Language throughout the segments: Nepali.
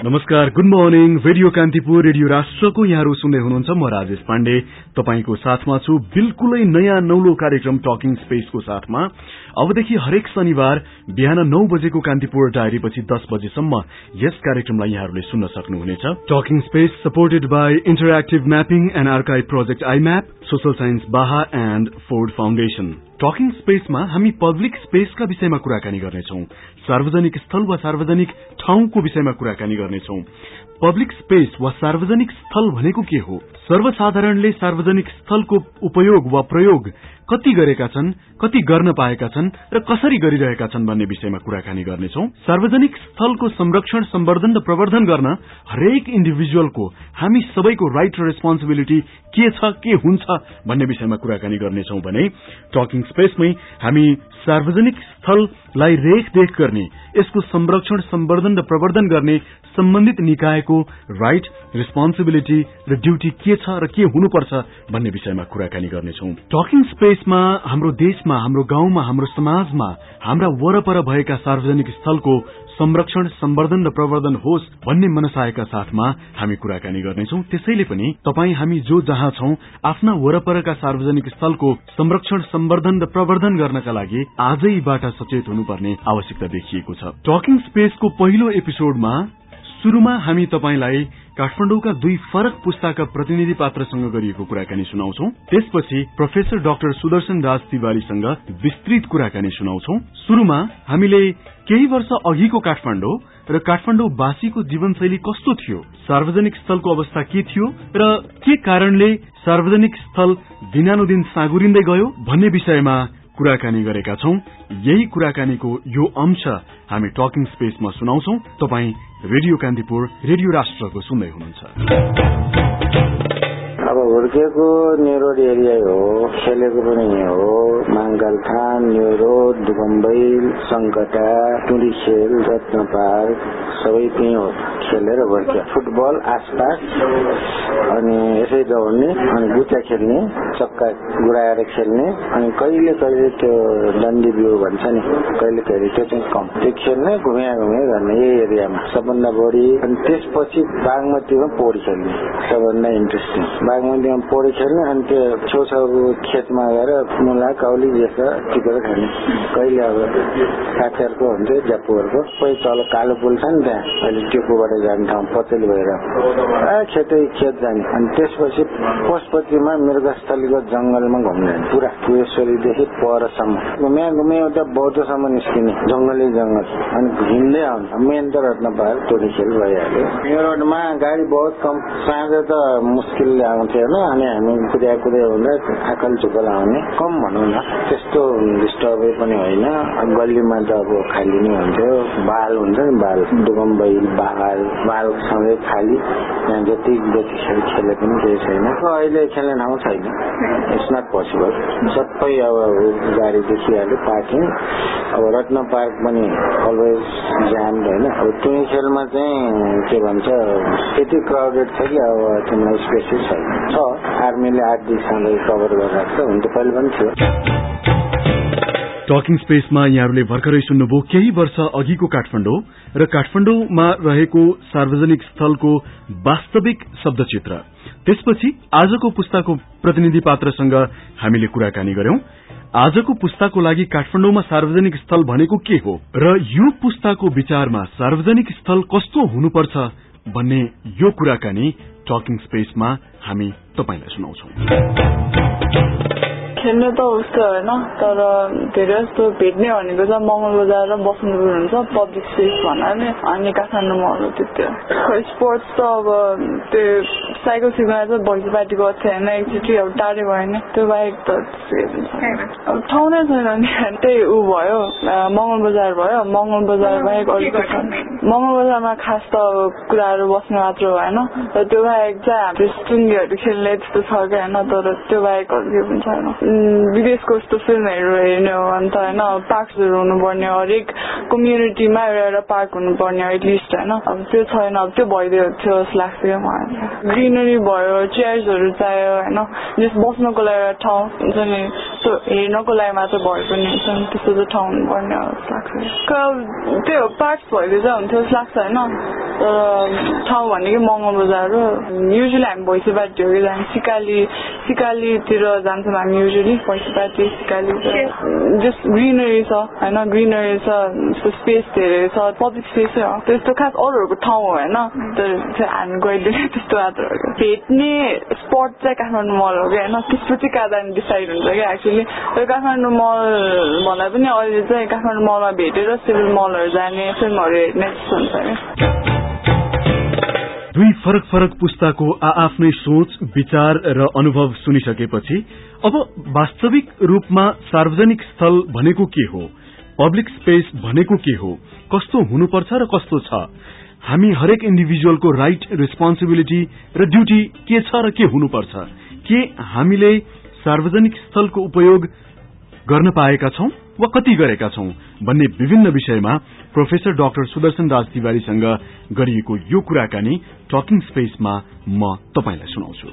नमस्कार, good morning. Radio Kantipur, radio राष्ट्रको यहाँहरू सुन्दै हुनुहुन्छ। म राजेश पाण्डे तपाईको साथमा छु, बिल्कुलै नयाँ नौलो कार्यक्रम टकिङ स्पेसको साथमा। अबदेखि हरेक शनिबार बिहान 9 बजेको कान्तिपुर डायरी पछि 10 बजेसम्म यस कार्यक्रमलाई यहाँहरूले सुन्न सक्नुहुनेछ। Talking space supported by interactive mapping and archive project IMAP, social science Baha and Ford Foundation. Talking स्पेसमा हामी पब्लिक स्पेसका विषयमा कुराकानी गर्नेछौं। सार्वजनिक स्थल वा सार्वजनिक ठाउँको विषयमा कुराकानी गर्नेछौं। पब्लिक स्पेस वा सार्वजनिक स्थल भनेको के हो? सर्वसाधारणले सार्वजनिक स्थलको उपयोग वा प्रयोग कति गरेका छन्, कति गर्न पाएका छन् र कसरी गरिरहेका छन् भन्ने विषयमा कुराकानी गर्नेछौं। सार्वजनिक स्थलको संरक्षण, सम्वर्धन र प्रवर्धन गर्न हरेक इन्डिभिजुअलको, हामी सबैको राइट र रेस्पोन्सिबिलिटी के छ, के हुन्छ भन्ने विषयमा कुराकानी गर्नेछौं भने टकिङ स्पेसमै हामी सार्वजनिक स्थललाई रेखदेख गर्ने, यसको संरक्षण, सम्वर्धन र प्रवर्धन गर्ने सम्बन्धित निकायको राइट, रेस्पोन्सिबिलिटी र ड्यूटी के छ र के हुनुपर्छ भन्ने विषयमा कुराकानी गर्नेछौं। टकिङ स्पेसमा हाम्रो देशमा, हाम्रो गाउँमा, हाम्रो समाजमा, हाम्रा वरपर भएका सार्वजनिक स्थलको संरक्षण, सम्वर्धन र प्रवर्धन होस् भन्ने मनसायका साथमा हामी कुराकानी गर्नेछौं। त्यसैले पनि तपाई हामी जो जहाँ छौं, आफ्ना वरपरका सार्वजनिक स्थलको संरक्षण, सम्वर्धन र प्रवर्धन गर्नका लागि आजैबाट सचेत हुनुपर्ने आवश्यकता देखिएको छ। टकिङ स्पेसको पहिलो एपिसोडमा सुरुमा हामी तपाईलाई काठमाडौँका दुई फरक पुस्ताका प्रतिनिधि पात्रसँग गरिएको कुराकानी सुनाउँछौं। त्यसपछि प्रोफेसर डाक्टर सुदर्शन राज तिवारीसँग विस्तृत कुराकानी सुनाउँछौं। सुरुमा हामीले केही वर्ष अघिको काठमाडौँ र काठमाडौँवासीको जीवनशैली कस्तो थियो, सार्वजनिक स्थलको अवस्था के थियो र के कारणले सार्वजनिक स्थल दिनानुदिन साँगुरिँदै गयो भन्ने विषयमा कुराकानी गरेका छौं। यही कुराकानीको यो अंश हामी टकिङ स्पेसमा सुनाउँछौं। तपाई रेडियो कान्तिपुर, रेडियो राष्ट्रको सुन्दै हुनुहुन्छ। अब हुर्केको न्यू रोड एरिया हो, खेलेको पनि हो, माङ्गाल थान, न्यू रोड, दुगम्बैल, संकटा, टुडी खेल, रत्न पार्क सबै त्यही हो। खेलेर हुर्क्यो। फुटबल आसपास अनि यसै दौड्ने अनि गुच्चा खेल्ने, चक्का गुडाएर खेल्ने अनि कहिले कहिले त्यो डन्डी बिउ भन्छ नि, कहिले कहिले त्यो चाहिँ कम, त्यो खेल्ने घुमिया गर्ने यही एरियामा सबभन्दा बढी। अनि त्यसपछि बागमतीमा पौडी खेल्ने सबभन्दा इन्ट्रेस्टिङ। बागमतीमा पौडी खेल्ने अनि त्यो छेउछाउको खेतमा गएर मुला काउली जस्ता टिपेर खाने। कहिले अब साथीहरूको हुन्थ्यो, ज्यापुहरूको कोही तल कालो पुल छ नि त्यहाँ, अहिले त्यो पुलबाट जाने ठाउँ पचेली भएर खेतै खेत जाने। अनि त्यसपछि पशुपतिमा मृगस्थलीको जंगलमा घुम्ने पुरा पुरेश्वरीदेखि परसम्म घुमे उता बौद्धसम्म निस्किने जंगलै जंगल। अनि हिँड्दै आउने मेन त रत्न पार्क, टोली खेल भइहाल्यो। यो रोडमा गाडी बहुत कम, साँझ त मुस्किलले आउँथ्यो होइन। अनि हामी कुद्या हुँदा आकल झुकल आउने कम भनौँ न, त्यस्तो डिस्टर्बै पनि होइन। गल्लीमा त अब खाली नै हुन्थ्यो, बाल हुन्छ नि, बाल दुगम्बैल बाल सधैँ खाली, त्यहाँ जति खेल खेले पनि केही छैन। अहिले खेल्ने ठाउँ छैन, इट्स नट पोसिबल। सबै अब गाडी देखिहाल्यो, पार्किङ। अब रत्न पार्क पनि अलवेज जाम होइन। अब टुनी खेलमा चाहिँ के भन्छ, यति क्राउडेड छ कि अब तिमीलाई स्पेसै छैन। आर्मीले 8 दिन सधैँ कभर गरिरहेको छ, हुन त पहिले पनि थियो। टकिङ स्पेसमा यहाँहरूले भर्खरै सुन्नुभयो केही वर्ष अघिको काठमाडौँ र काठमाडौँमा रहेको सार्वजनिक स्थलको वास्तविक शब्दचित्र। त्यसपछि आजको पुस्ताको प्रतिनिधि पात्रसँग हामीले कुराकानी गर्यौं। आजको पुस्ताको लागि काठमाडौँमा सार्वजनिक स्थल भनेको के हो र यो पुस्ताको विचारमा सार्वजनिक स्थल कस्तो हुनुपर्छ भन्ने यो कुराकानी टकिङ स्पेसमा हामी तपाईलाई सुनाउँछौं। खेल्ने त उस्तो होइन, तर धेरै जस्तो भेट्ने भनेको चाहिँ मङ्गल बजार र बसन्तपुर हुन्छ पब्लिक स्पेस भन्नाले। अनि काठमाडौँमा अरू त्यो स्पोर्ट्स त अब त्यो साइकल सिक्न चाहिँ भैँसी पार्टी गएको थियो होइन, एकचोटि अब टाढे भयो नि, त्यो बाहेक त अब ठाउँ नै छैन नि। त्यही ऊ भयो, मङ्गल बजार भयो, मङ्गल बजार बाहेक अरू मङ्गल बजारमा खास त अब कुराहरू बस्ने मात्र होइन, र त्यो बाहेक चाहिँ हाम्रो स्टुङ्गीहरू खेल्ने त्यस्तो छ क्या होइन, तर त्यो बाहेक अरू केही पनि छैन। विदेशको यस्तो फिल्महरू हेर्ने हो भने त होइन, पार्क्सहरू हुनुपर्ने, हरेक कम्युनिटीमा एउटा पार्क हुनुपर्ने एटलिस्ट होइन। अब त्यो छैन, अब त्यो भइदियो थियो जस्तो लाग्छ क्या मलाई। ग्रिनरी भयो, चेयर्सहरू चाहियो होइन, जस बस्नको लागि एउटा ठाउँ हुन्छ नि, त्यो हेर्नको लागि मात्र भए पनि हुन्छ नि, त्यस्तो चाहिँ ठाउँ हुनुपर्ने जस्तो लाग्छ। त्यही हो, पार्क्स भइदियो चाहिँ हुन्थ्यो जस्तो लाग्छ होइन। तर ठाउँ भनेको महँगो बजार हो युजुअली हामी भैँसीबाटी हो कि जाने सिकालीतिर जान्छौँ हामी युजुअली भैँसीबाटी सिकालीतिर जस्ट ग्रिनरी छ होइन ग्रिनरी छ स्पेस धेरै छ पब्लिक स्पेसै हो त्यस्तो खास अरूहरूको ठाउँ हो होइन तर हामी गइदिने त्यस्तो मात्र भेट्ने स्पट चाहिँ काठमाडौँ मल हो कि होइन त्यसपछि कहाँ जाने डिसाइड हुन्छ कि एक्चुअली त्यो काठमाडौँ मल भन्दा पनि अहिले चाहिँ काठमाडौँ मलमा भेटेर सिभिल मलहरू जाने फिल्महरू हेर्ने जस्तो हुन्छ कि दुई फरक फरक पुस्ताको आआफ्नै सोच विचार र अनुभव सुनिसकेपछि अब वास्तविक रूपमा सार्वजनिक स्थल भनेको के हो पब्लिक स्पेस भनेको के हो कस्तो हुनुपर्छ र कस्तो छ हामी हरेक इन्डिभिजुअलको राइट रेस्पोन्सिबिलिटी र ड्यूटी के छ र के हुनुपर्छ के हामीले सार्वजनिक स्थलको उपयोग गर्न पाएका छौं वा कति गरेका छौं भन्ने विभिन्न विषयमा प्रोफेसर डाक्टर सुदर्शन राज तिवारीसँग गरिएको यो कुराकानी टकिङ स्पेसमा म तपाईलाई सुनाउँछु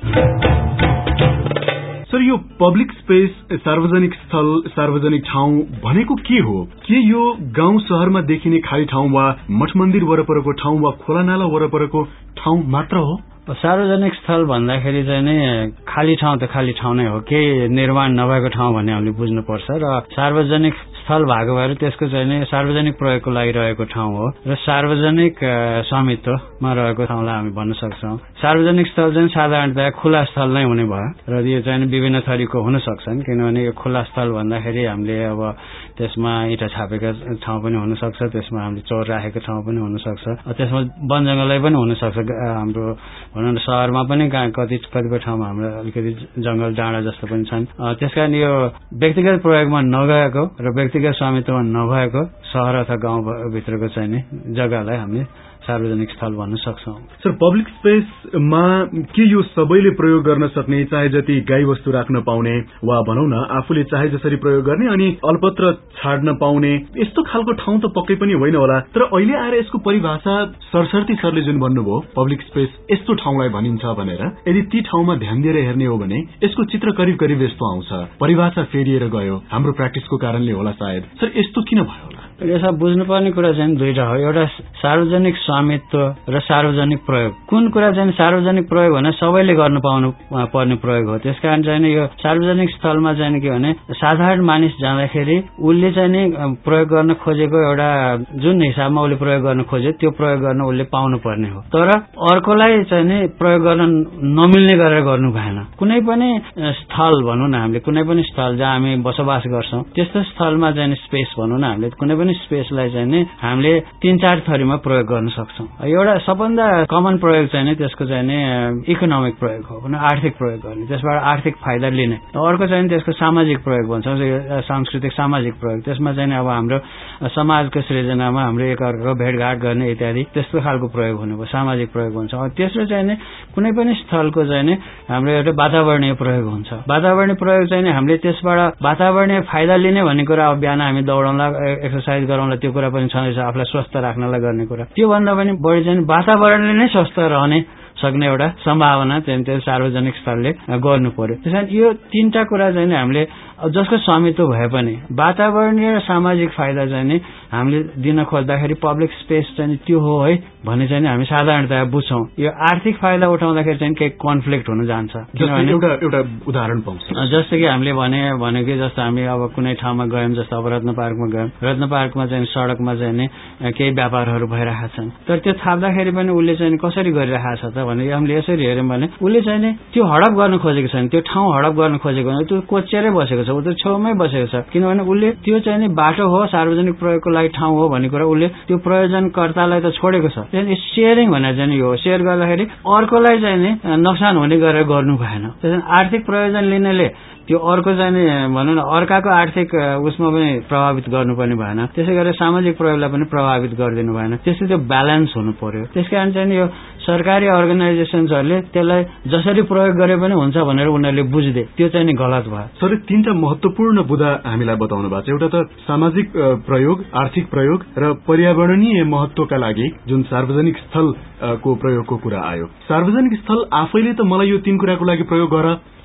सर यो पब्लिक स्पेस सार्वजनिक स्थल सार्वजनिक ठाउँ भनेको के हो के यो गाउँ शहरमा देखिने खाली ठाउँ वा मठ मन्दिर वरपरको ठाउँ वा खोला नाला वरपरको ठाउँ मात्र हो सार्वजनिक स्थल भन्दाखेरि चाहिँ नै खाली ठाउँ त खाली ठाउँ नै हो केही निर्माण नभएको ठाउँ भन्ने हामीले बुझ्नुपर्छ र सार्वजनिक स्थल भएको भएर त्यसको चाहिँ नै सार्वजनिक प्रयोगको लागि रहेको ठाउँ हो र सार्वजनिक स्वामित्वमा रहेको ठाउँलाई हामी भन्न सक्छौं सार्वजनिक स्थल चाहिँ साधारणतया खुला स्थल नै हुने भयो र यो चाहिँ विभिन्न थरीको हुन सक्छन् किनभने यो खुला स्थल भन्दाखेरि हामीले अब त्यसमा इँटा छापेका ठाउँ पनि हुन सक्छ त्यसमा हामीले चौर राखेको ठाउँ पनि हुन सक्छ त्यसमा वन जंगलै पनि हुन सक्छ हाम्रो भनौं न शहरमा पनि कतिपय ठाउँमा हाम्रो अलिकति जंगल डाँडा जस्तो पनि छन् त्यसकारण यो व्यक्तिगत प्रयोगमा नगएको र व्यक्तिगत स्वामित्वमा नभएको शहर अथवा गाउँभित्रको चाहिँ नि जग्गालाई हामीले सार्वजनिक स्थल भन्न सक्छौं सर पब्लिक स्पेसमा के यो सबैले प्रयोग गर्न सक्ने चाहे जति गाई वस्तु राख्न पाउने वा भनौं न आफूले चाहे जसरी प्रयोग गर्ने अनि अलपत्र छाड्न पाउने यस्तो खालको ठाउँ त पक्कै पनि होइन होला तर अहिले आएर यसको परिभाषा सरसर्ती सरले जुन भन्नुभयो पब्लिक स्पेस यस्तो ठाउँलाई भनिन्छ भनेर यदि ती ठाउँमा ध्यान दिएर हेर्ने हो भने यसको चित्र करिब करिब यस्तो आउँछ परिभाषा फेरिएर गयो हाम्रो प्र्याक्टिसको कारणले होला सायद सर यस्तो किन भयो होला यसमा बुझ्नुपर्ने कुरा चाहिँ दुईटा हो एउटा सार्वजनिक स्वामित्व र सार्वजनिक प्रयोग कुन कुरा चाहिँ सार्वजनिक प्रयोग भने सबैले गर्न पाउनु पर्ने प्रयोग हो त्यसकारण चाहिँ यो सार्वजनिक स्थलमा चाहिँ के भने साधारण मानिस जाँदाखेरि उसले चाहिँ नि प्रयोग गर्न खोजेको एउटा जुन हिसाबमा उसले प्रयोग गर्न खोजे त्यो प्रयोग गर्न उसले पाउनु पर्ने हो तर अर्कोलाई चाहिँ नि प्रयोग गर्न नमिल्ने गरेर गर्नु भएन कुनै पनि स्थल भनौं न हामीले कुनै पनि स्थल जहाँ हामी बसोबास गर्छौं त्यस्तो स्थलमा चाहिँ स्पेस भनौं न हामीले कुनै पनि स्पेसलाई चाहिँ नि हामीले 3-4 थरीमा प्रयोग गर्न सक्छौं एउटा सबभन्दा कमन प्रयोग चाहिँ नि त्यसको चाहिँ नि इकोनोमिक प्रयोग हो भने आर्थिक प्रयोग गर्ने त्यसबाट आर्थिक फाइदा लिने अर्को चाहिँ त्यसको सामाजिक प्रयोग भन्छौं सांस्कृतिक सामाजिक प्रयोग त्यसमा चाहिँ अब हाम्रो समाजको सृजनामा हाम्रो एकअर्काको भेटघाट गर्ने इत्यादि त्यस्तो खालको प्रयोग हुने भयो सामाजिक प्रयोग हुन्छ तेस्रो चाहिँ नि कुनै पनि स्थलको चाहिँ नि हाम्रो एउटा वातावरणीय प्रयोग हुन्छ वातावरणीय प्रयोग चाहिँ नि हामीले त्यसबाट वातावरणीय फाइदा लिने भन्ने कुरा अब बिहान हामी दौडौँला एक्सरसाइज गरौँला त्यो कुरा पनि छँदैछ आफूलाई स्वस्थ राख्नलाई गर्ने कुरा त्यो भन्दा पनि बढी चाहिँ वातावरणले नै स्वस्थ रहने सक्ने एउटा सम्भावना चाहिँ त्यो सार्वजनिक स्थलले गर्नु पर्यो त्यसैले यो 3टा कुरा चाहिँ हामीले जसको स्वामित्व भए पनि वातावरणीय र सामाजिक फाइदा चाहिँ नि हामीले दिन खोज्दाखेरि पब्लिक स्पेस चाहिँ त्यो हो है भन्ने चाहिँ हामी साधारणतया बुझ्छौं यो आर्थिक फाइदा उठाउँदाखेरि चाहिँ केही कन्फ्लिक्ट हुन जान्छ किनभने एउटा उदाहरण पाउँछ जस्तो कि हामीले भनेको जस्तो हामी अब कुनै ठाउँमा गयौं जस्तो अब रत्न पार्कमा गयौं रत्न पार्कमा चाहिँ सडकमा चाहिँ नि केही व्यापारहरू भइरहेका छन् तर त्यो थाप्दाखेरि पनि उसले चाहिँ कसरी गरिरहेको छ त भने हामीले यसरी हेर्यौं भने उसले चाहिँ नि त्यो हडप गर्न खोजेको छैन त्यो ठाउँ हडप गर्न खोजेको होइन त्यो कोचेरै बसेको छ उ त छेउमै बसेको छ किनभने उसले त्यो चाहिँ नि बाटो हो सार्वजनिक प्रयोगको लागि ठाउँ हो भन्ने कुरा उसले त्यो प्रयोजनकर्तालाई त छोडेको छ त्यसैले शेयरिङ भनेर चाहिँ यो शेयर गर्दाखेरि अर्कोलाई चाहिँ नि नोक्सान हुने गरेर गर्नु भएन त्यसैले आर्थिक प्रयोजन लिनेले त्यो अर्को चाहिँ नि भनौं न अर्काको आर्थिक उसमा पनि प्रभावित गर्नुपर्ने भएन त्यसै गरी सामाजिक प्रयोगलाई पनि प्रभावित गरिदिनु भएन त्यसले त्यो ब्यालेन्स हुनु पर्यो त्यसकारण चाहिँ यो सरकारी अर्गनाइजेसन्सहरुले त्यसलाई जसरी प्रयोग गरे पनि हुन्छ भनेर उनीहरूले बुझ्दे त्यो चाहिँ नि गलत भयो सर 3टा महत्त्वपूर्ण बुँदा हामीलाई बताउनु भएको छ एउटा त सामाजिक प्रयोग आर्थिक प्रयोग र पर्यावरणीय महत्वका लागि जुन सार्वजनिक स्थल को प्रयोगको कुरा आयो सार्वजनिक स्थल आफैले त मलाई यो 3 कुराको लागि प्रयोग गर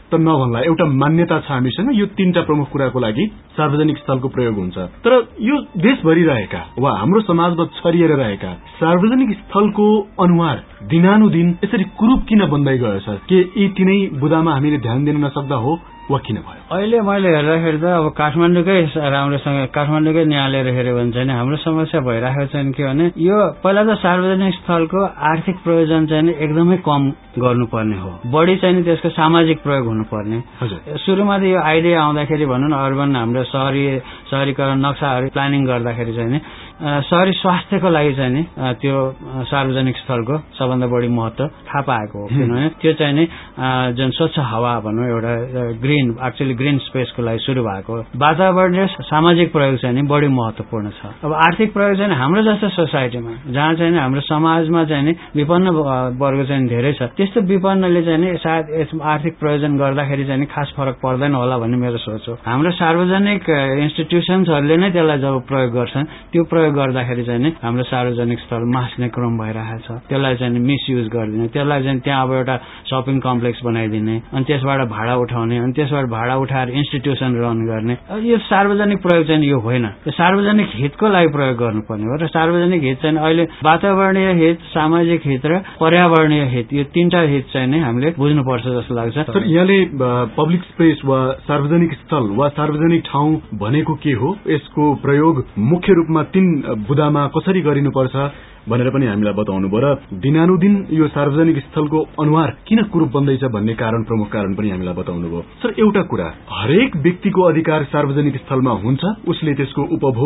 त नभन्ला एउटा मान्यता छ हामीसँग यो 3टा प्रमुख कुराको लागि सार्वजनिक स्थलको प्रयोग हुन्छ तर यो देशभरि रहेका वा हाम्रो समाजमा छरिएर रहेका सार्वजनिक स्थलको अनुहार दिनानुदिन यसरी कुरूप किन बन्दै गयो सर के यी तीनै बुदामा हामीले ध्यान दिन नसक्दा हो वा किन भयो अहिले मैले हेर्दाखेरि त अब काठमाडौँकै राम्रोसँग काठमाडौँकै न्यायालय हेर्यो भने चाहिँ हाम्रो समस्या भइरहेको चाहिँ के भने यो पहिला त सार्वजनिक स्थलको आर्थिक प्रयोजन चाहिँ एकदमै कम गर्नुपर्ने हो बढी चाहिँ त्यसको सामाजिक प्रयोग हुनुपर्ने सुरुमा त यो आइडिया आउँदाखेरि भनौँ न अर्बन हाम्रो शहरीकरण नक्साहरू प्लानिङ गर्दाखेरि चाहिँ शहरी स्वास्थ्यको लागि चाहिँ नि त्यो सार्वजनिक स्थलको सबभन्दा बढी महत्व थाहा पाएको हो किनभने त्यो चाहिँ नि जुन स्वच्छ हावा भनौँ एउटा ग्रीन स्पेसको लागि सुरु भएको वातावरणीय सामाजिक प्रयोग चाहिँ नि बढी महत्वपूर्ण छ अब आर्थिक प्रयोग चाहिँ हाम्रो जस्तो सोसाइटीमा जहाँ चाहिँ हाम्रो समाजमा चाहिँ नि विपन्न वर्ग चाहिँ धेरै छ त्यस्तो विपन्नले चाहिँ नि सायद आर्थिक प्रयोजन गर्दाखेरि चाहिँ खास फरक पर्दैन होला भन्ने मेरो सोच हो हाम्रो सार्वजनिक इन्स्टिट्युसन्सहरूले नै त्यसलाई जब प्रयोग गर्छन् त्यो प्रयोग गर्दाखेरि चाहिँ नि हाम्रो सार्वजनिक स्थल मास्ने क्रम भइरहेको छ त्यसलाई चाहिँ मिसयुज गरिदिने त्यसलाई चाहिँ त्यहाँ अब एउटा शपिङ कम्प्लेक्स बनाइदिने अनि त्यसबाट भाडा उठाउने अनि त्यसबाट भाडा उठाएर इन्स्टिट्युसन रन गर्ने यो सार्वजनिक प्रयोग चाहिँ यो होइन यो सार्वजनिक हितको लागि प्रयोग गर्नुपर्ने हो र सार्वजनिक हित चाहिँ अहिले वातावरणीय हित सामाजिक हित र पर्यावरणीय हित यो 3टा हित चाहिँ नै हामीले बुझ्नुपर्छ जस्तो लाग्छ सर यहाँले पब्लिक स्पेस वा सार्वजनिक स्थल वा सार्वजनिक ठाउँ भनेको के हो यसको प्रयोग मुख्य रूपमा 3 बुदामा कसरी गरिनुपर्छ भनेर पनि हामीलाई बताउनु भयो र दिनानुदिन यो सार्वजनिक स्थलको अनुहार किन कुरूप बन्दैछ भन्ने प्रमुख कारण पनि हामीलाई बताउनु भयो सर एउटा कुरा हरेक व्यक्तिको अधिकार सार्वजनिक स्थलमा हुन्छ उसले त्यसको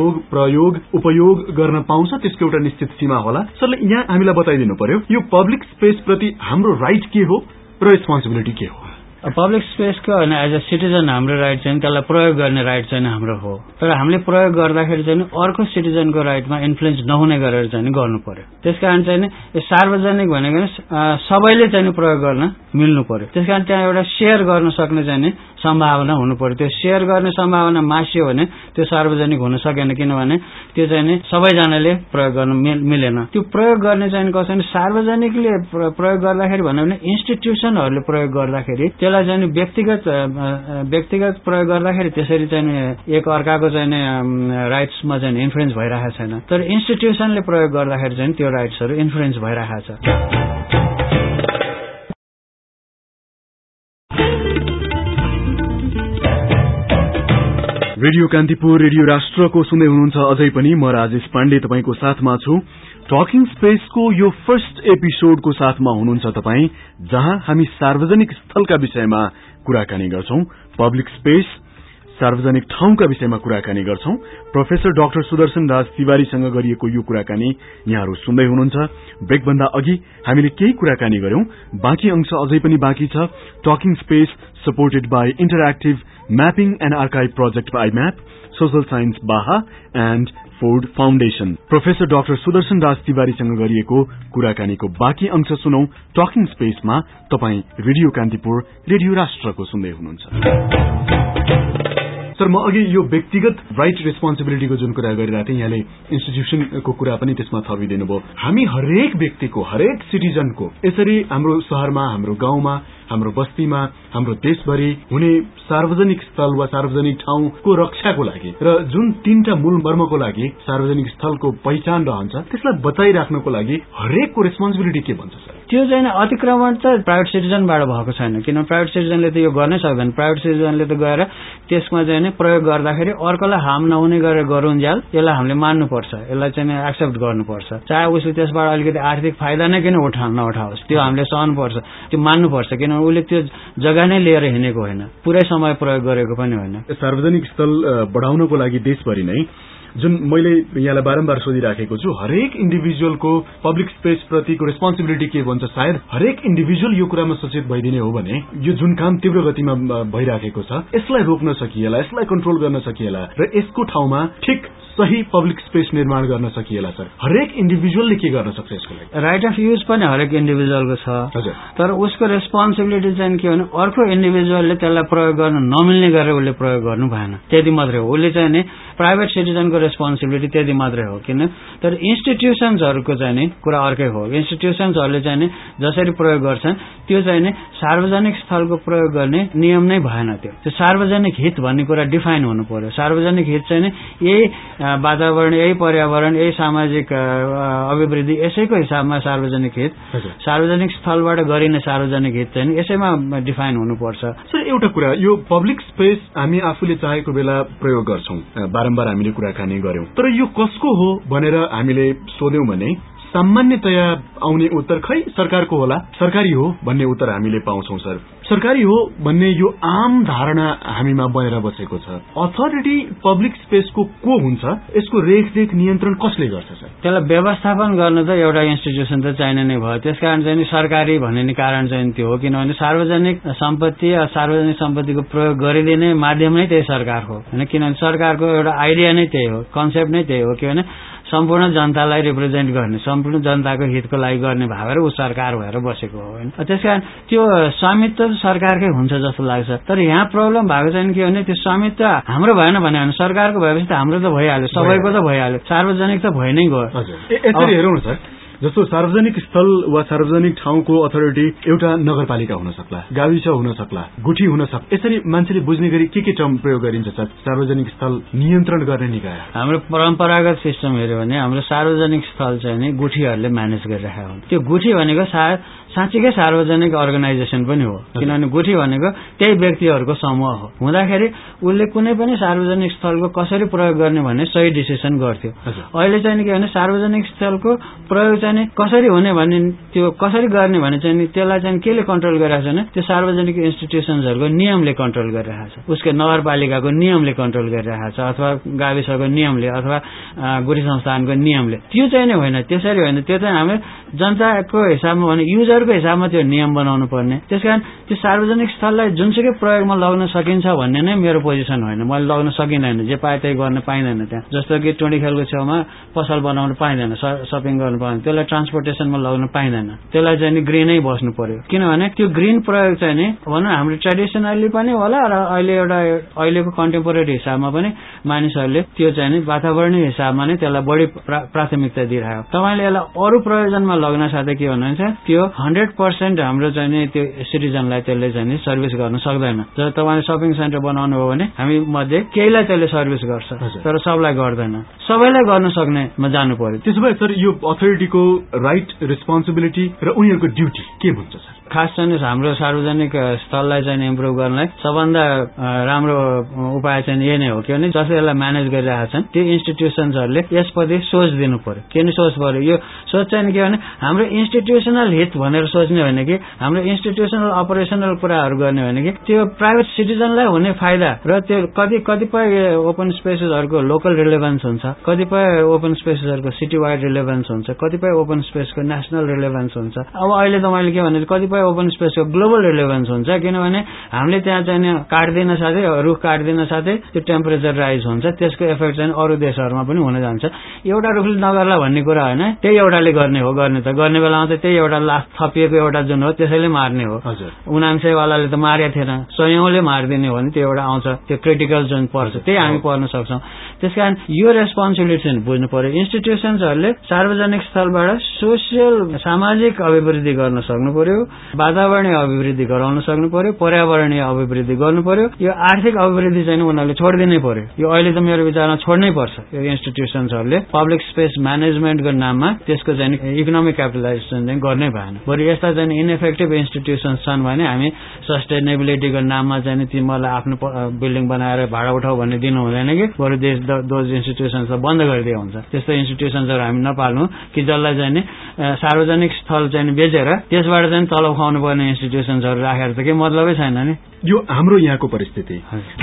उपयोग गर्न पाउँछ त्यसको एउटा निश्चित सीमा होला सरले यहाँ हामीलाई बताइदिनु पर्यो यो पब्लिक स्पेस प्रति हाम्रो राइट के हो र रेस्पोन्सिबिलिटी के हो पब्लिक स्पेसको होइन एज अ सिटिजन हाम्रो राइट चाहिँ त्यसलाई प्रयोग गर्ने राइट चाहिँ हाम्रो हो तर हामीले प्रयोग गर्दाखेरि चाहिँ अर्को सिटिजनको राइटमा इन्फ्लुएन्स नहुने गरेर चाहिँ गर्नु पर्यो त्यसकारण चाहिँ यो सार्वजनिक भनेको सबैले चाहिँ प्रयोग गर्न मिल्नु पर्यो त्यसकारण त्यहाँ एउटा शेयर गर्न सक्ने चाहिँ सम्भावना हुनु पर्यो त्यो शेयर गर्ने सम्भावना मासियो भने त्यो सार्वजनिक हुन सकेन किनभने त्यो चाहिँ सबैजनाले प्रयोग गर्न मिलेन त्यो प्रयोग गर्ने चाहिँ कसैले सार्वजनिकले प्रयोग गर्दाखेरि भन्यो भने इन्स्टिट्युसनहरूले प्रयोग गर्दाखेरि त्यसलाई चाहिँ व्यक्तिगत प्रयोग गर्दाखेरि त्यसरी चाहिँ एक अर्काको चाहिँ राइट्समा चाहिँ इन्फ्लुएन्स भइरहेको छैन तर इन्स्टिट्युसनले प्रयोग गर्दाखेरि चाहिँ त्यो राइट्सहरू इन्फ्लुएन्स भइरहेको छ रेडियो कान्तिपुर रेडियो राष्ट्रको सुन्दै हुनुहुन्छ अझै पनि म राजेश पाण्डे तपाईको साथमा छु टकिङ स्पेसको यो फर्स्ट एपिसोडको साथमा हुनुहुन्छ तपाई जहाँ हामी सार्वजनिक स्थलका विषयमा कुराकानी गर्छौं पब्लिक स्पेस सार्वजनिक ठाउँका विषयमा कुराकानी गर्छौं प्रोफेसर डाक्टर सुदर्शन राज तिवारीसँग गरिएको यो कुराकानी यहाँहरू सुन्दै हुनुहुन्छ ब्रेकभन्दा अघि हामीले केही कुराकानी गर्यौं बाँकी अंश अझै पनि बाँकी छ talking space supported by interactive Mapping and Archive Project by IMAP, Social Science Baha and Ford Foundation. Professor Dr. Sudarshan Raj Tiwari सँग गरिएको कुराकानीको बाँकी अंश सुनौ टकिङ स्पेसमा तपाई रेडियो कान्तिपुर रेडियो राष्ट्रको सुन्दै हुनुहुन्छ सर म अघि यो व्यक्तिगत राइट रेस्पोन्सिबिलिटीको जुन कुरा गरिरहेको थिएँ यहाँले इन्स्टिट्युसनको कुरा पनि त्यसमा थपिदिनु भयो हामी हरेक व्यक्तिको हरेक सिटिजनको यसरी हाम्रो शहरमा हाम्रो गाउँमा हाम्रो बस्तीमा हाम्रो देशभरि हुने सार्वजनिक स्थल वा सार्वजनिक ठाउँको रक्षाको लागि र जुन 3टा मूल मर्मको लागि सार्वजनिक स्थलको पहिचान रहन्छ त्यसलाई बचाइराख्नको लागि हरेकको रेस्पोन्सिबिलिटी के भन्छ सर त्यो चाहिँ अतिक्रमण चाहिँ प्राइभेट सिटिजनबाट भएको छैन किन प्राइभेट सिटिजनले त यो गर्नै सक्दैन प्राइभेट सिटिजनले त गएर त्यसमा चाहिँ प्रयोग गर्दाखेरि अर्कोलाई हार्म नहुने गरेर गरुन्जेल यसलाई हामीले मान्नुपर्छ यसलाई चाहिँ एक्सेप्ट गर्नुपर्छ चाहे उसले त्यसबाट अलिकति आर्थिक फाइदा नै किन नउठाओस् त्यो हामीले सहनुपर्छ त्यो मान्नुपर्छ किन उसले त्यो जग्गा नै लिएर हिँडेको होइन पुरै समय प्रयोग गरेको पनि होइन सार्वजनिक स्थल बढाउनको लागि देशभरि नै जुन मैले यहाँलाई बारम्बार सोधिराखेको छु हरेक इन्डिभिजुअलको पब्लिक स्पेस प्रतिको रेस्पोन्सिबिलिटी के भन्छ सायद हरेक इन्डिभिजुअल यो कुरामा सचेत भइदिने हो भने यो जुन काम तीव्र गतिमा भइराखेको छ यसलाई रोक्न सकिएला यसलाई कन्ट्रोल गर्न सकिएला र यसको ठाउँमा ठिक सही पब्लिक स्पेस निर्माण गर्न सकिएला सर हरेक इन्डिभिजुअलले के गर्न सक्छ यसको लागि राइट अफ युज पनि हरेक इन्डिभिजुअलको छ तर उसको रेस्पोन्सिबिलिटी चाहिँ के भने अर्को इन्डिभिजुअलले त्यसलाई प्रयोग गर्न नमिल्ने गरेर उसले प्रयोग गर्नु भएन त्यति मात्रै हो उसले चाहिँ नि प्राइभेट सिटिजनको रेस्पोन्सिबिलिटी त्यति मात्रै हो किन तर इन्स्टिट्युसन्सहरुको चाहिँ नि कुरा अर्कै हो इन्स्टिट्युसन्सहरुले चाहिँ नि जसरी प्रयोग गर्छन् त्यो चाहिँ नि सार्वजनिक स्थलको प्रयोग गर्ने नियम नै भएन त्यो सार्वजनिक हित भन्ने कुरा डिफाइन हुनु पर्यो सार्वजनिक हित चाहिँ नि यही वातावरण यही पर्यावरण यही सामाजिक अभिवृद्धि यसैको हिसाबमा सार्वजनिक हित सार्वजनिक स्थलबाट गरिने सार्वजनिक हित चाहिँ यसैमा डिफाइन हुनुपर्छ सर एउटा कुरा यो पब्लिक स्पेस हामी आफूले चाहेको बेला प्रयोग गर्छौं बारम्बार हामीले कुराकानी गर्यौं तर यो कसको हो भनेर हामीले सोध्यौं भने सामान्यतया आउने उत्तर खै सरकारको होला सरकारी हो भन्ने उत्तर हामीले पाउँछौं सर सरकारी हो भन्ने यो आम धारणा हामीमा बनेर बसेको छ अथोरिटी पब्लिक स्पेसको को हुन्छ यसको रेखदेख नियन्त्रण कसले गर्छ सर त्यसलाई व्यवस्थापन गर्न त एउटा इन्स्टिट्युसन त चाहिने नै भयो त्यसकारण चाहिँ सरकारी भन्ने कारण चाहिँ त्यो हो किनभने सार्वजनिक सम्पत्तिको प्रयोग गरिदिने माध्यम नै त्यही सरकार हो हैन किनभने सरकारको एउटा आइडिया नै त्यही हो कन्सेप्ट नै त्यही हो कि भने सम्पूर्ण जनतालाई रिप्रेजेन्ट गर्ने सम्पूर्ण जनताको हितको लागि गर्ने भएर उ सरकार भएर बसेको हो हैन त्यसकारण त्यो स्वामित्व सरकारकै हुन्छ जस्तो लाग्छ तर यहाँ प्रब्लम भएको चाहिँ के भने त्यो स्वामित्व हाम्रो भएन भने सरकारको भएपछि त हाम्रो त भइहाल्यो सबैको त भइहाल्यो सार्वजनिक त भइ नै गयो यसरी हेरौँ न सर जस्तो सार्वजनिक स्थल वा सार्वजनिक ठाउँको अथोरिटी एउटा नगरपालिका हुन सक्ला गाविस हुन सक्ला गुठी हुन सक्ला यसरी मान्छेले बुझ्ने गरी के टर्म प्रयोग गरिन्छ सर सार्वजनिक स्थल नियन्त्रण गर्ने निकाय हाम्रो परम्परागत सिस्टम हेर्यो भने हाम्रो सार्वजनिक स्थल चाहिँ नि गुठीहरूले म्यानेज गरिरहेका हुन् त्यो गुठी भनेको साँच्चीकै सार्वजनिक अर्गनाइजेसन पनि हो किनभने गुठी भनेको त्यही व्यक्तिहरूको समूह हो हुँदाखेरि उसले कुनै पनि सार्वजनिक स्थलको कसरी प्रयोग गर्ने भन्ने सही डिसिसन गर्थ्यो अहिले चाहिँ के भने सार्वजनिक स्थलको प्रयोग चाहिँ कसरी हुने भन्ने त्यो कसरी गर्ने भने चाहिँ त्यसलाई चाहिँ केले कन्ट्रोल गरिरहेको छ भने त्यो सार्वजनिक इन्स्टिट्युसन्सहरूको नियमले कन्ट्रोल गरिरहेको छ उसको नगरपालिकाको नियमले कन्ट्रोल गरिरहेको छ अथवा गाविसको नियमले अथवा गुठी संस्थानको नियमले त्यो चाहिँ नै होइन त्यसरी होइन त्यो चाहिँ हामीले जनताको हिसाबमा भने युजरको हिसाबमा त्यो नियम बनाउनु पर्ने त्यसकारण त्यो सार्वजनिक स्थललाई जुनसुकै प्रयोगमा लग्न सकिन्छ भन्ने नै मेरो पोजिसन होइन मैले लग्न सकिँदैन जे पाए त्यही गर्न पाइँदैन त्यहाँ जस्तो कि टोडी खेलको छेउमा पसल बनाउनु पाइँदैन सपिङ गर्नु पाइँदैन त्यसलाई ट्रान्सपोर्टेसनमा लग्न पाइँदैन त्यसलाई चाहिँ नि ग्रिनै बस्नु पर्यो किनभने त्यो ग्रिन प्रयोग चाहिँ नि भनौँ हाम्रो ट्रेडिसनल्ली पनि होला र अहिलेको कन्टेम्पोरेरी हिसाबमा पनि मानिसहरूले त्यो चाहिँ नि वातावरणीय हिसाबमा नै त्यसलाई बढी प्राथमिकता दिइरहेको तपाईँले यसलाई अरू प्रयोजनमा लग्न साथै के भन्नुहुन्छ त्यो 100% हाम्रो चाहिँ नि त्यो सिटिजनलाई त्यसले चाहिँ नि सर्भिस गर्न सक्दैन जब तपाईँले सपिङ सेन्टर बनाउनु हो भने हामी मध्ये केहीलाई त्यसले सर्भिस गर्छ तर सबलाई गर्दैन सबैलाई गर्न सक्नेमा जानु पर्यो त्यसो भए सर यो अथोरिटीको राइट रेस्पोन्सिबिलिटी र उनीहरूको ड्युटी के हुन्छ सर खास चाहिँ हाम्रो सार्वजनिक स्थललाई चाहिँ इम्प्रुभ गर्नलाई सबभन्दा राम्रो उपाय चाहिँ यही नै हो कि जसले यसलाई म्यानेज गरिरहेका छन् त्यो इन्स्टिट्युसन्सहरूले यसप्रति सोच दिनु पर्यो किन सोच पर्यो यो सोच चाहिँ के भने हाम्रो इन्स्टिट्युसनल हित भनेर सोच्ने होइन कि हाम्रो इन्स्टिट्युसनल अपरेसनल कुराहरू गर्ने होइन कि त्यो प्राइभेट सिटिजनलाई हुने फाइदा र त्यो कतिपय ओपन स्पेसेसहरूको लोकल रिलेभेन्स हुन्छ कतिपय ओपन स्पेसेसहरूको सिटी वाइड रिलेभेन्स हुन्छ कतिपय ओपन स्पेसको नेशनल रिलेभेन्स हुन्छ अब अहिले तपाईँले के भने कतिपय ओपन स्पेसको ग्लोबल रिलेभेन्स हुन्छ किनभने हामीले त्यहाँ चाहिँ काट्दिन साथै रुख काट्दिन साथै त्यो टेम्परेचर राइज हुन्छ त्यसको इफेक्ट चाहिँ अरू देशहरूमा पनि हुन जान्छ एउटा रुखले नगर्ला भन्ने कुरा होइन त्यही एउटाले गर्ने हो गर्ने बेलामा त त्यही एउटा लास्ट थपिएको एउटा जुन हो त्यसैले मार्ने हो 79 वालाले त मारेको थिएन स्वयंले मारिदिने हो भने त्यो एउटा आउँछ त्यो क्रिटिकल जुन पर्छ त्यही हामी पर्न सक्छौं त्यसकारण यो रेस्पोन्सिबिलिटी चाहिँ बुझ्नु पर्यो इन्स्टिट्युसन्सहरूले सार्वजनिक स्थलबाट सोसियल सामाजिक अभिवृद्धि गर्न सक्नु पर्यो वातावरणीय अभिवृद्धि गराउन सक्नु पर्यो पर्यावरणीय अभिवृद्धि गर्नु पर्यो यो आर्थिक अभिवृद्धि चाहिँ उनीहरूले छोड्दिनै पर्यो यो अहिले त मेरो विचारमा छोड्नै पर्छ यो इन्स्टिट्युसन्सहरूले पब्लिक स्पेस म्यानेजमेन्टको नाममा त्यसको चाहिँ इकोनोमिक क्यापिटलाइजेसन चाहिँ गर्नै भएन बरु यस्ता चाहिँ इनइफेक्टिभ इन्स्टिट्युसन्स छन् भने हामी सस्टेनेबिलिटीको नाममा चाहिँ तिमीलाई आफ्नो बिल्डिङ बनाएर भाडा उठाउ भन्ने दिनु हुँदैन कि बरु दोज इन्स्टिट्युसन्सलाई बन्द गरिदिए हुन्छ त्यस्तो इन्स्टिट्युसन्सहरू हामी नपाल्नु कि जसलाई चाहिँ सार्वजनिक स्थल चाहिँ बेचेर त्यसबाट चाहिँ तलब खुवाउनु पर्ने इन्स्टिट्युसन्सहरू राखेर त केही मतलबै छैन नि यो हाम्रो यहाँको परिस्थिति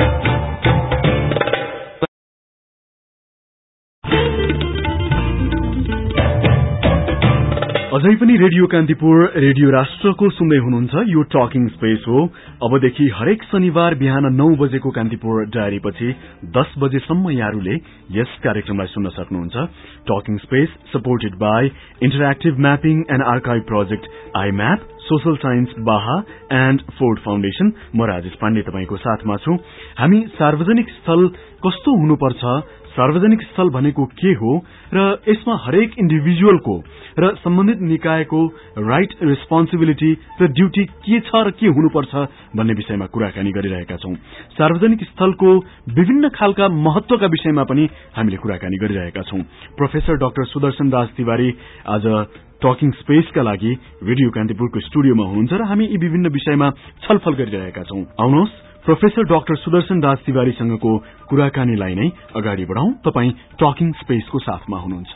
अझै पनि रेडियो कान्तिपुर रेडियो राष्ट्रको सुन्दै हुनुहुन्छ यो टकिङ स्पेस हो अबदेखि हरेक शनिबार बिहान 9 बजेको कान्तिपुर डायरी पछि 10 बजेसम्म यहाँहरूले यस कार्यक्रमलाई सुन्न सक्नुहुन्छ talking space supported by interactive mapping and archive project IMAP social science Baha and Ford Foundation म राजेश पाण्डे तपाईको साथमा छु हामी सार्वजनिक स्थल कस्तो हुनुपर्छ सार्वजनिक स्थल भनेको के हो र यसमा हरेक इन्डिभिजुअलको र सम्बन्धित निकायको राइट, रेस्पोन्सिबिलिटी र ड्यूटी के छ र के हुनुपर्छ भन्ने विषयमा कुराकानी गरिरहेका छौं। सार्वजनिक स्थलको विभिन्न खालका महत्वका विषयमा पनि हामीले कुराकानी गरिरहेका छौं। प्रोफेसर डाक्टर सुदर्शन दास तिवारी आज टकिङ स्पेसका लागि रेडियो कान्तिपुरको स्टुडियोमा हुनुहुन्छ र हामी यी विभिन्न विषयमा छलफल गरिरहेका छौं। आउनुहोस् प्रोफेसर डाक्टर सुदर्शन दास तिवारीसँगको कुराकानीलाई नै अगाडि बढाउँ। तपाई टकिङ स्पेसको साथमा हुनुहुन्छ।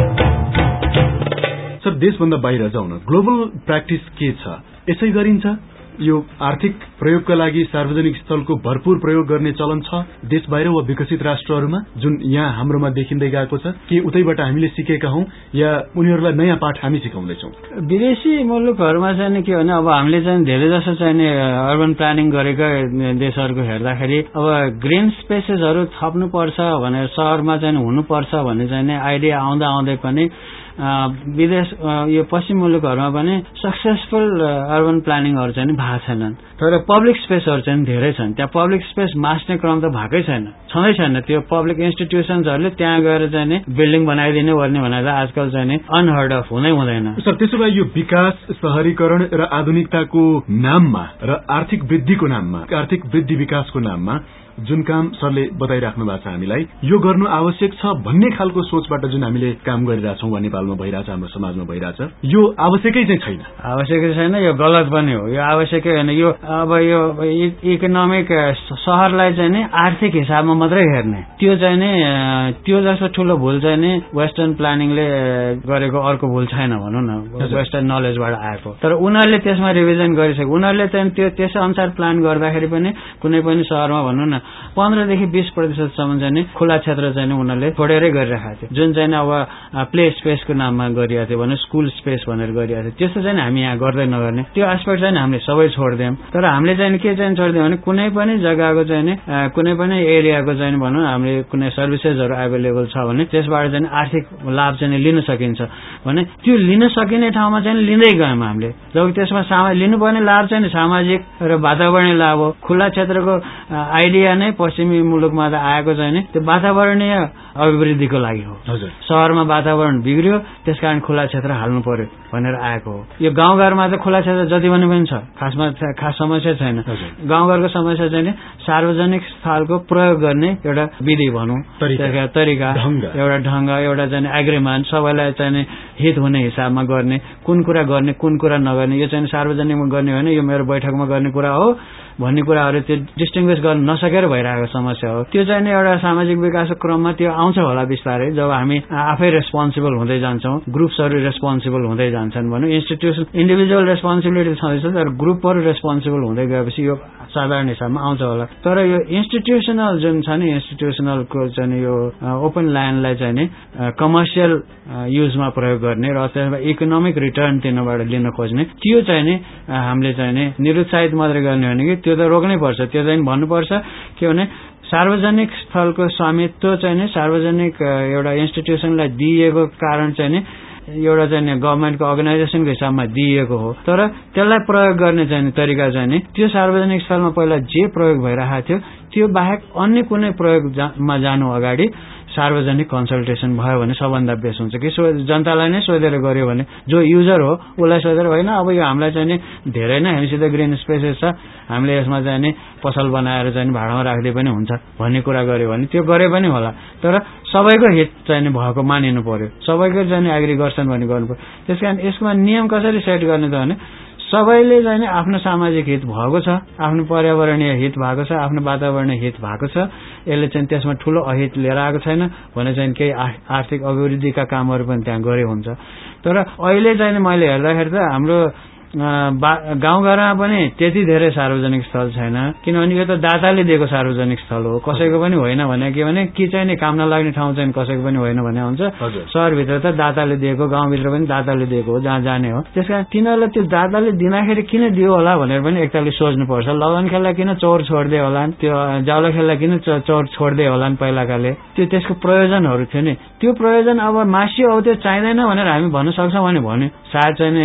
सर, देशभन्दा बाहिर जाउँ न, ग्लोबल प्र्याक्टिस के छ? यसै गरिन्छ? यो आर्थिक प्रयोगका लागि सार्वजनिक स्थलको भरपूर प्रयोग गर्ने चलन छ देश बाहिर वा विकसित राष्ट्रहरूमा, जुन यहाँ हाम्रोमा देखिँदै गएको छ? के उतैबाट हामीले सिकेका हौं या उनीहरूलाई नयाँ पाठ हामी सिकाउँदैछौँ? विदेशी मुलुकहरूमा चाहिँ के भने अब हामीले चाहिँ धेरै जसो चाहिँ अर्बन प्लानिङ गरेका देशहरूको हेर्दाखेरि अब ग्रीन स्पेसेसहरू थप्नुपर्छ भनेर शहरमा चाहिँ हुनुपर्छ भन्ने चाहिँ आइडिया आउँदा आउँदै पनि विदेश यो पश्चिम मुलुकहरूमा पनि सक्सेसफुल अर्बन प्लानिङहरू चाहिँ भएको छैनन्। तर पब्लिक स्पेसहरू चाहिँ धेरै छन्। त्यहाँ पब्लिक स्पेस मास्ने क्रम त भएकै छैन, छँदै छैन। त्यो पब्लिक इन्स्टिट्युसन्सहरूले त्यहाँ गएर चाहिँ बिल्डिङ बनाइदिने भन्ने भनेर आजकल चाहिँ अनहर्ड अफ हुँदैन। सर, त्यसो भए यो विकास, शहरीकरण र आधुनिकताको नाममा र आर्थिक वृद्धिको नाममा, आर्थिक वृद्धि विकासको नाममा जुन काम सरले बताइराख्नु भएको छ हामीलाई, यो गर्नु आवश्यक छ भन्ने खालको सोचबाट जुन हामीले काम गरिरहेछौँ वा नेपालमा भइरहेछ, हाम्रो समाजमा भइरहेछ, यो आवश्यकै चाहिँ छैन। आवश्यकै छैन, यो गलत पनि हो। यो आवश्यकै होइन। यो अब यो इकोनोमिक शहरलाई चाहिँ नि आर्थिक हिसाबमा मात्रै हेर्ने, त्यो चाहिँ नि त्यो जस्तो ठूलो भूल चाहिँ नि वेस्टर्न प्लानिङले गरेको अर्को भूल छैन भनौँ न, वेस्टर्न नलेजबाट आएको। तर उनीहरूले त्यसमा रिभिजन गरिसक्यो। उनीहरूले चाहिँ त्यो त्यस अनुसार प्लान गर्दाखेरि पनि कुनै पनि शहरमा भनौँ न 15 देखि 20% चाहिँ खुला क्षेत्र चाहिँ उनीहरूले छोडेरै गरिरहेको थियो। जुन चाहिँ अब प्ले स्पेसको नाममा गरिरहेको थियो भने स्कुल स्पेस भनेर गरिरहेको थियो, त्यस्तो चाहिँ हामी यहाँ गर्दै नगर्ने, त्यो एस्पेक्ट चाहिँ हामीले सबै छोड्दियौँ। तर हामीले चाहिँ के चाहिँ छोड्दियौँ भने कुनै पनि जग्गाको चाहिँ कुनै पनि एरियाको चाहिँ भनौँ हामीले कुनै सर्भिसेसहरू एभाइलेबल छ भने त्यसबाट चाहिँ आर्थिक लाभ चाहिँ लिन सकिन्छ भने त्यो लिन सकिने ठाउँमा चाहिँ लिँदै गयौँ हामीले। जब त्यसमा लिनुपर्ने लाभ चाहिँ सामाजिक र वातावरणीय लाभ हो। खुला क्षेत्रको आइडिया नै पश्चिमी मुलुकमा त आएको छैन, त्यो वातावरणीय अभिवृद्धिको लागि हो। शहरमा वातावरण बिग्रियो त्यसकारण खुला क्षेत्र हाल्नु पर्यो भनेर आएको हो। यो गाउँघरमा त खुला क्षेत्र जति पनि छ, खास समस्या छैन। गाउँघरको समस्या चाहिँ सार्वजनिक स्थलको प्रयोग गर्ने एउटा विधि भनौँ, तरिका, एउटा ढंग, एउटा चाहिँ एग्रिमेन्ट, सबैलाई चाहिँ हित हुने हिसाबमा गर्ने, कुन कुरा गर्ने कुन कुरा नगर्ने, यो चाहिँ सार्वजनिकमा गर्ने होइन, यो मेरो बैठकमा गर्ने कुरा हो भन्ने कुराहरू त्यो डिस्टिङ्ग्विस गर्न नसकेर भइरहेको समस्या हो। त्यो चाहिँ एउटा सामाजिक विकासको क्रममा त्यो आउँछ होला बिस्तारै, जब हामी आफै रेस्पोन्सिबल हुँदै जान्छौँ, ग्रुप्सहरू रेस्पोन्सिबल हुँदै जान्छन् भनौँ। इन्स्टिट्युसन इन्डिभिजुअल रेस्पोन्सिबिलिटी छँदैछ, तर ग्रुपहरू रेस्पोन्सिबल हुँदै गएपछि यो साधारण हिसाबमा आउँछ होला। तर यो इन्स्टिट्युसनल जुन छ नि, इन्स्टिट्युसनलको चाहिँ यो ओपन ल्यान्डलाई चाहिँ नि कमर्सियल युजमा प्रयोग गर्ने र त्यसमा इकोनोमिक रिटर्न तिनीबाट लिन खोज्ने, त्यो चाहिँ नि हामीले चाहिँ नि निरुत्साहित मात्रै गर्ने हो कि त्यो त रोक्नै पर्छ। त्यो चाहिँ भन्नुपर्छ के भने सार्वजनिक स्थलको स्वामित्व चाहिँ नि सार्वजनिक एउटा इन्स्टिट्युसनलाई दिएको कारण चाहिँ नि एउटा चाहिँ गभर्मेन्टको अर्गनाइजेसनको हिसाबमा दिएको हो। तर त्यसलाई प्रयोग गर्ने चाहिँ तरिका चाहिँ नि त्यो सार्वजनिक स्थलमा पहिला जे प्रयोग भइरहेको थियो त्यो बाहेक अन्य कुनै प्रयोगमा जानु अगाडि सार्वजनिक कन्सल्टेसन भयो भने सबभन्दा बेस्ट हुन्छ कि जनतालाई नै सोधेर गर्यो भने, जो युजर हो उसलाई सोधेर होइन अब यो हामीलाई चाहिँ धेरै नै हामीसित ग्रिन स्पेसेस छ, हामीले यसमा चाहिँ नि पसल बनाएर चाहिँ भाडामा राख्दै पनि हुन्छ भन्ने कुरा गर्यो भने त्यो गरे पनि होला। तर सबैको हित चाहिँ भएको मानिनु पर्यो, सबैको चाहिँ एग्री गर्छन् भन्ने गर्नु पर्यो। त्यसकारण यसमा नियम कसरी सेट गर्ने त भने सबैले चाहिँ आफ्नो सामाजिक हित भएको छ, आफ्नो पर्यावरणीय हित भएको छ, आफ्नो वातावरणीय हित भएको छ, यसले चाहिँ त्यसमा ठूलो अहित लिएर आएको छैन भने चाहिँ केही आर्थिक अभिवृद्धिका कामहरू पनि त्यहाँ गरे हुन्छ। तर अहिले चाहिँ मैले हेर्दाखेरि त हाम्रो गाउँघरमा पनि त्यति धेरै सार्वजनिक स्थल छैन, किनभने यो त दाताले दिएको सार्वजनिक स्थल हो, कसैको पनि होइन भने के भने कि चाहिँ नि काम नलाग्ने ठाउँ चाहिँ कसैको पनि होइन भने हुन्छ। शहरभित्र त दाताले दिएको, गाउँभित्र पनि दाताले दिएको हो, जहाँ जाने हो। त्यसकारण तिनीहरूलाई त्यो दाताले दिँदाखेरि किन दियो होला भनेर पनि एकताले सोच्नुपर्छ। लगन खेल्दा किन चौर छोड्दै होला, त्यो जाउला खेल्दा किन चौर छोड्दै होला पहिलाकाले, त्यो त्यसको प्रयोजनहरू थियो नि। त्यो प्रयोजन अब मासियो, अब त्यो चाहिँदैन भनेर हामी भन्न सक्छौँ भने भन्यो, सायद चाहिँ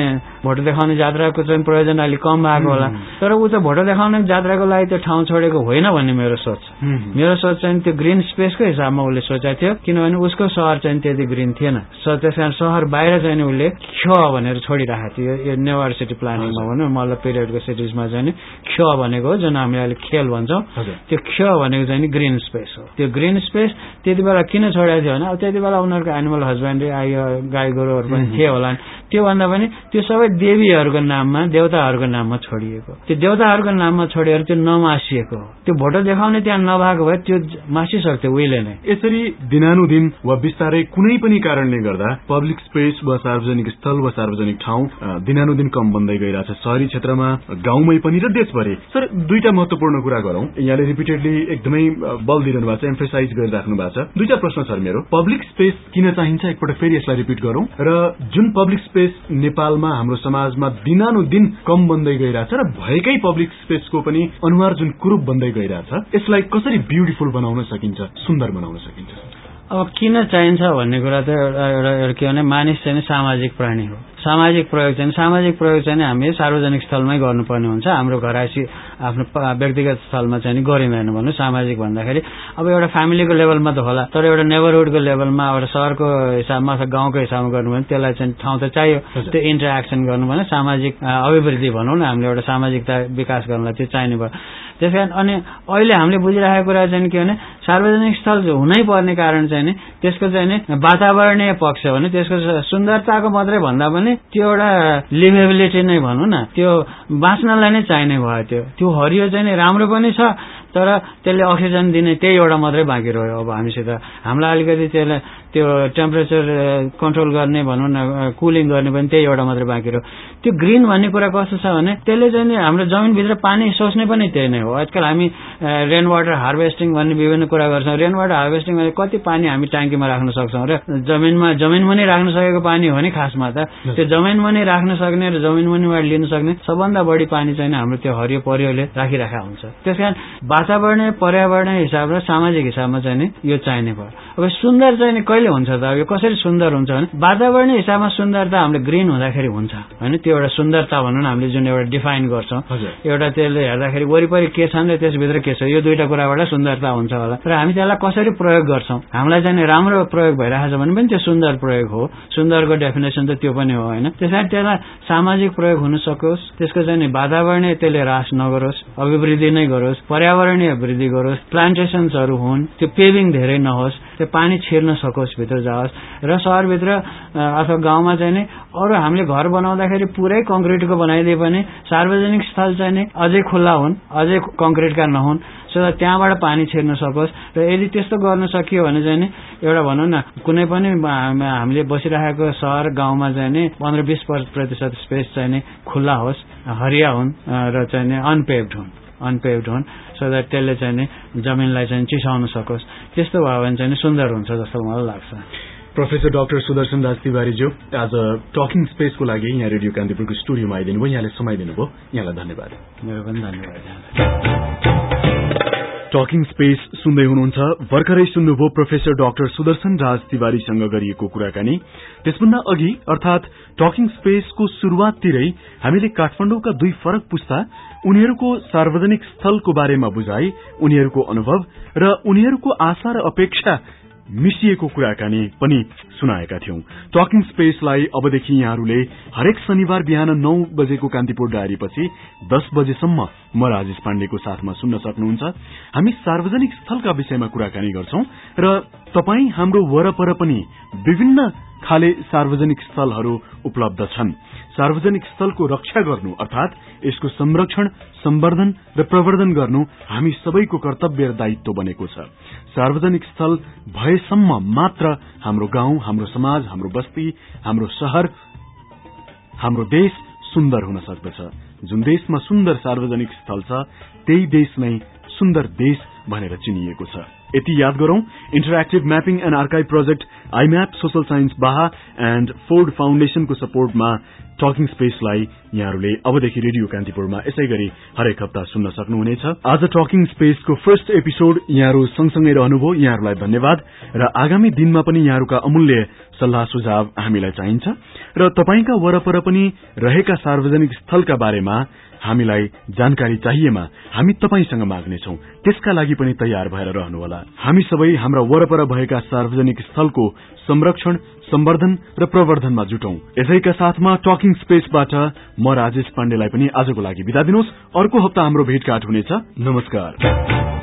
भोटो देखाउने जात्राको चाहिँ प्रयोजन अलिक कम भएको होला, तर ऊ त भोटो देखाउने जात्राको लागि त्यो ठाउँ छोडेको होइन भन्ने मेरो सोच छ। मेरो सोच चाहिँ त्यो ग्रिन स्पेसको हिसाबमा उसले सोचेको थियो, किनभने उसको सहर चाहिँ त्यति ग्रिन थिएन। त्यस कारण सहर बाहिर चाहिँ उसले ख भनेर छोडिरहेको थियो। यो नेवार सिटी प्लानिङमा भनौँ मल्ल पिरियडको सिटिजमा चाहिँ ख भनेको हो, जुन हामीले अहिले खेल भन्छौँ, त्यो ख भनेको चाहिँ ग्रिन स्पेस हो। त्यो ग्रिन स्पेस त्यति बेला किन छोडेको थियो भने अब त्यति बेला उनीहरूको एनिमल हस्बेन्ड्री आयो, गाई गोरुहरू पनि थिए होला। त्योभन्दा पनि त्यो सबै देवीहरूको नाममा, देवताहरूको नाममा छोडिएको। त्यो देवताहरूको नाममा छोडेर त्यो नमासिएको हो। त्यो भोटो देखाउने त्यहाँ नभएको भए त्यो मासिसक्थ्यो उहिले नै। यसरी दिनानुदिन वा बिस्तारै कुनै पनि कारणले गर्दा पब्लिक स्पेस वा सार्वजनिक स्थल वा सार्वजनिक ठाउँ दिनानुदिन कम बन्दै गइरहेछ, शहरी क्षेत्रमा, गाउँमै पनि र देशभरि। सर, दुईटा महत्वपूर्ण कुरा गरौँ। यहाँले रिपिटेडली एकदमै बल दिइरहनु भएको छ, एम्फेसाइज गरिराख्नु भएको छ। दुईटा प्रश्न छ मेरो। पब्लिक स्पेस किन चाहिन्छ, एकपटक फेरि यसलाई रिपिट गरौँ। र जुन पब्लिक स्पेस नेपालमा हाम्रो समाजमा दिनानुदिन कम बन्दै गइरहेछ र भएकै पब्लिक स्पेसको पनि अनुहार जुन कुरूप बन्दै गइरहेछ, यसलाई कसरी ब्युटिफुल बनाउन सकिन्छ, सुन्दर बनाउन सकिन्छ? अब किन चाहिन्छ भन्ने कुरा त एउटा के भने मानिस चाहिँ सामाजिक प्राणी हो। सामाजिक प्रयोग चाहिँ हामी सार्वजनिक स्थलमै गर्नुपर्ने हुन्छ। हाम्रो घरायसी आफ्नो व्यक्तिगत स्थलमा चाहिँ गरिँदैन भन्नु। सामाजिक भन्दाखेरि अब एउटा फ्यामिलीको लेभलमा त होला, तर एउटा नेबरहुडको लेभलमा, एउटा शहरको हिसाबमा अथवा गाउँको हिसाबमा गर्नु भने त्यसलाई चाहिँ ठाउँ त चाहियो। त्यो इन्टरेक्सन गर्नु भने सामाजिक अभिवृद्धि भनौँ न, हामीले एउटा सामाजिकता विकास गर्नलाई त्यो चाहिने भयो। त्यसकारण अनि अहिले हामीले बुझिरहेको कुरा चाहिँ के भने सार्वजनिक स्थल हुनै पर्ने कारण चाहिँ त्यसको चाहिँ वातावरणीय पक्ष भने त्यसको सुन्दरताको मात्रै भन्दा पनि त्यो एउटा लिभेबिलिटी नै भनौँ न, त्यो बाँच्नलाई नै चाहिने भयो। त्यो हरियो चाहिँ राम्रो पनि छ, तर त्यसले अक्सिजन दिने त्यही एउटा मात्रै बाँकी रह्यो। अब हामीसित हामीलाई अलिकति त्यसलाई त्यो टेम्परेचर कन्ट्रोल गर्ने भनौँ न, कुलिङ गर्ने पनि त्यही एउटा मात्रै बाँकी रह्यो। त्यो ग्रिन भन्ने कुरा कस्तो छ भने त्यसले चाहिँ हाम्रो जमिनभित्र पानी सोच्ने पनि त्यही नै हो। आजकल हामी रेन वाटर हार्भेस्टिङ भन्ने विभिन्न कुरा गर्छौँ। रेन वाटर हार्भेस्टिङ भने कति पानी हामी ट्याङ्कीमा राख्न सक्छौँ र जमिनमा नै राख्न सकेको पानी हो नि खासमा त। त्यो जमिनमा नै राख्न सक्ने र जमिनबाट लिन सक्ने सबभन्दा बढी पानी चाहिँ हाम्रो त्यो हरियो परियोले राखिराखेका हुन्छ। त्यसकारण वातावरणीय पर्यावरणीय हिसाब र सामाजिक हिसाबमा चाहिँ यो चाहिने भयो। अब सुन्दर चाहिँ कहिले हुन्छ त? अब यो कसरी सुन्दर हुन्छ भने वातावरणीय हिसाबमा सुन्दरता हामीले ग्रिन हुँदाखेरि हुन्छ होइन। त्यो एउटा सुन्दरता भनौँ न, हामीले जुन एउटा डिफाइन गर्छौँ, एउटा त्यसले हेर्दाखेरि वरिपरि के छ र त्यसभित्र के छ, यो दुईटा कुराबाट सुन्दरता हुन्छ होला। र हामी त्यसलाई कसरी प्रयोग गर्छौँ, हामीलाई चाहिँ राम्रो प्रयोग भइरहेको छ भने पनि त्यो सुन्दर प्रयोग हो। सुन्दरको डेफिनेसन त त्यो पनि हो होइन। त्यसैले त्यसलाई सामाजिक प्रयोग हुन सकोस्, त्यसको चाहिँ वातावरणीय त्यसले ह्रास नगरोस्, अभिवृद्धि नै गरोस्, पर्यावरणीय वृद्धि गरोस्, प्लान्टेसन्सहरू हुन्, त्यो पेभिङ धेरै नहोस्, त्यो पानी छिर्न सकोस्, भित्र जाओस्। र सहरभित्र अथवा गाउँमा चाहिँ अरू हामीले घर बनाउँदाखेरि पुरै कङ्क्रिटको बनाइदिए पनि सार्वजनिक स्थल चाहिँ अझै खुल्ला हुन्, अझै कङ्क्रिटका नहुन्, सो त्यहाँबाट पानी छिर्न सकोस्। र यदि त्यस्तो गर्न सकियो भने चाहिँ एउटा भनौँ न, कुनै पनि हामीले बसिरहेको सहर गाउँमा चाहिँ 15-20% स्पेस चाहिँ खुल्ला होस्, हरिया हुन् र चाहिँ अनपेभ्ड हुन्, सो द्याट त्यसले चाहिँ जमिनलाई चाहिँ चिसाउन सकोस्। त्यस्तो भयो भने चाहिँ सुन्दर हुन्छ जस्तो मलाई लाग्छ। प्रोफेसर डाक्टर सुदर्शन राज तिवारीज्यू, आज टकिङ स्पेसको लागि यहाँ रेडियो कान्तिपुरको स्टुडियोमा आइदिनु भयो, यहाँले समय दिनुभयो, यहाँलाई धन्यवाद। मेरो पनि धन्यवाद। टकिङ स्पेस सुन्दै हुनुहुन्छ। भर्खरै सुन्नुभयो प्रोफेसर डाक्टर सुदर्शन राज तिवारीसँग गरिएको कुराकानी। त्यसभन्दा अघि अर्थात टकिङ स्पेसको शुरूआततिरै हामीले काठमाडौँका दुई फरक पुस्ता, उनीहरूको सार्वजनिक स्थलको बारेमा बुझाई, उनीहरूको अनुभव र उनीहरूको आशा र अपेक्षा मिसिएको कुराकानी पनि सुनाएका थियौं। टकिङ स्पेसलाई अबदेखि यहाँहरूले हरेक शनिबार बिहान 9 बजेको कान्तिपुर डायरी पछि 10 बजेसम्म म राजेश पाण्डेको साथमा सुन्न सक्नुहुन्छ। हामी सार्वजनिक स्थलका विषयमा कुराकानी गर्छौं र तपाई हाम्रो वरपर पनि विभिन्न खाले सार्वजनिक स्थलहरू उपलब्ध छन्। सार्वजनिक स्थलको रक्षा गर्नु अर्थात यसको संरक्षण, सम्वर्धन र प्रवर्धन गर्नु हामी सबैको कर्तव्य र दायित्व बनेको छ। सार्वजनिक स्थल भएसम्म मात्र हाम्रो गाउँ, हाम्रो समाज, हाम्रो बस्ती, हाम्रो शहर, हाम्रो देश सुन्दर हुन सक्दछ। जुन देशमा सुन्दर सार्वजनिक स्थल छ त्यही देश नै सुन्दर देश भनेर चिनिएको छ। यति याद गरौं, interactive mapping and archive project IMAP, social science Baha and Ford फाउन्डेशनको सपोर्टमा टकिङ स्पेसलाई यहाँहरूले अबदेखि रेडियो कान्तिपुरमा यसै गरी हरेक हप्ता सुन्न सक्नुहुनेछ। आज टकिङ स्पेसको फर्स्ट एपिसोड यहाँहरू सँगसँगै रहनुभयो, यहाँहरूलाई धन्यवाद र आगामी दिनमा पनि यहाँहरूका अमूल्य सल्लाह सुझाव हामीलाई चाहिन्छ र तपाईका वरपर पनि रहेका सार्वजनिक स्थलका बारेमा हामीलाई जानकारी चाहिएमा हामी तपाईसँग माग्नेछौं त्यसका लागि पनि तयार भएर रहनुहोला हामी सबै हाम्रा वरपर भएका सार्वजनिक स्थलको संरक्षण सम्वर्धन र प्रवर्धनमा जुटौं यसैका साथमा टकिङ स्पेसबाट म राजेश पाण्डेलाई पनि आजको लागि बिदा दिनुहोस् अर्को हप्ता हाम्रो भेटघाट हुनेछ नमस्कार